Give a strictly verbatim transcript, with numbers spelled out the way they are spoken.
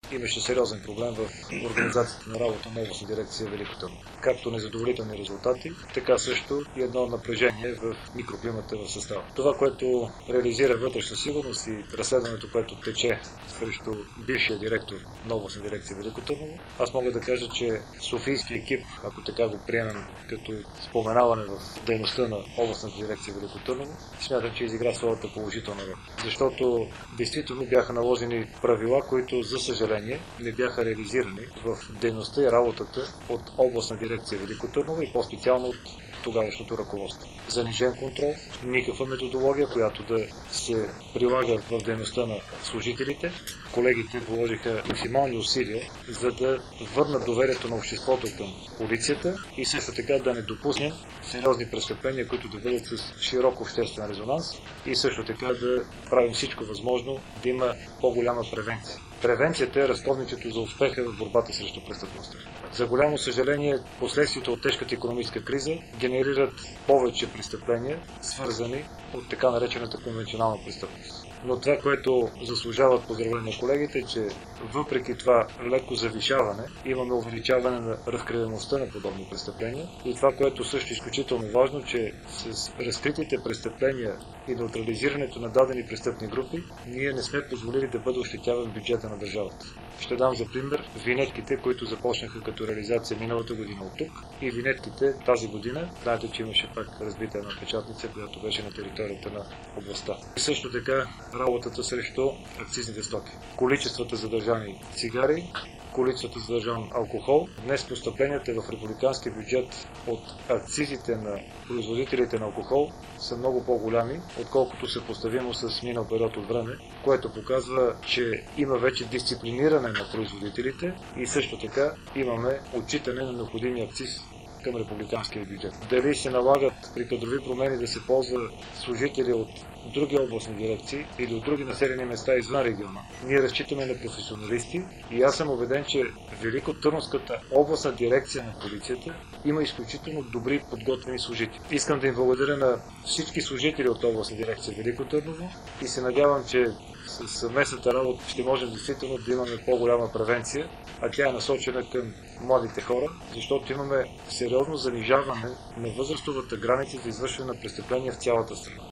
имаше сериозен проблем в организацията на работа на областна дирекция Велико Търново. Както незадоволителни резултати, така също и едно напрежение в микроклимата в състава. Това, което реализира вътрешна сигурност и разследването, което тече срещу бившия директор на областна дирекция Велико Търново, аз мога да кажа, че софийски екип, ако така го приемем като споменаване в дейността на областната дирекция Велико Търново, смятам, че изигра своята положителна роля. Защото действително бяха наложени правила, които за съжаление не бяха реализирани в дейността и работата от областна дирекция Велико Търново и по-специално от тогавашното ръководство. Занижен контрол, никаква методология, която да се прилага в дейността на служителите. Колегите положиха максимални усилия, за да върнат доверието на обществото към полицията и също така да не допуснем сериозни престъпления, които да бъдат с широк обществен резонанс и също така да правим всичко възможно да има по-голяма превенция. Превенцията е разковничето за успеха в борбата срещу престъпността. За голямо съжаление, последствията от тежката икономическа криза генерират повече престъпления, свързани от така наречената конвенционална престъпност. Но това, което заслужават поздравления колегите, е, че въпреки това леко завишаване, имаме увеличаване на разкриваемостта на подобни престъпления. И това, което също е изключително важно, че с разкритите престъпления и неутрализирането на дадени престъпни групи, ние не сме позволили да бъде ощетяван бюджета на държавата. Ще дам за пример винетките, които започнаха като реализация миналата година от тук, и винетките тази година. Знаете, че имаше пак разбита една печатница, която беше на територията на областта. И също така работата срещу акцизните стоки. Количествата задържани цигари, количеството задържан алкохол. Днес постъпленията в републиканския бюджет от акцизите на производителите на алкохол са много по-голями, отколкото съпоставимо с минал период от време, което показва, че има вече дисциплиниране на производителите и също така имаме отчитане на необходимия акциз към републиканския бюджет. Дали се налагат при кадрови промени да се ползва служители от други областни дирекции или от други населени места извън региона. Ние разчитаме на професионалисти и аз съм убеден, че Великотърновската областна дирекция на полицията има изключително добри подготвени служители. Искам да им благодаря на всички служители от областна дирекция Велико Търново и се надявам, че с съвместната работа ще можем действително да имаме по-голяма превенция, а тя е насочена към младите хора, защото имаме сериозно занижаване на възрастовата граница за извършване на престъпления в цялата страна.